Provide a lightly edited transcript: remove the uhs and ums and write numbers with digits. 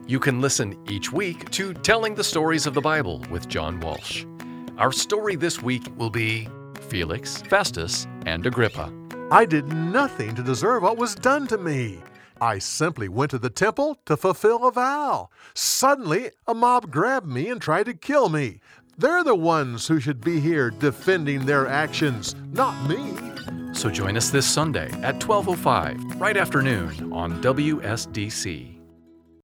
You can listen each week to Telling the Stories of the Bible with John Walsh. Our story this week will be Felix, Festus, and Agrippa. I did nothing to deserve what was done to me. I simply went to the temple to fulfill a vow. Suddenly, a mob grabbed me and tried to kill me. They're the ones who should be here defending their actions, not me. So join us this Sunday at 12:05, right after noon on WSDC.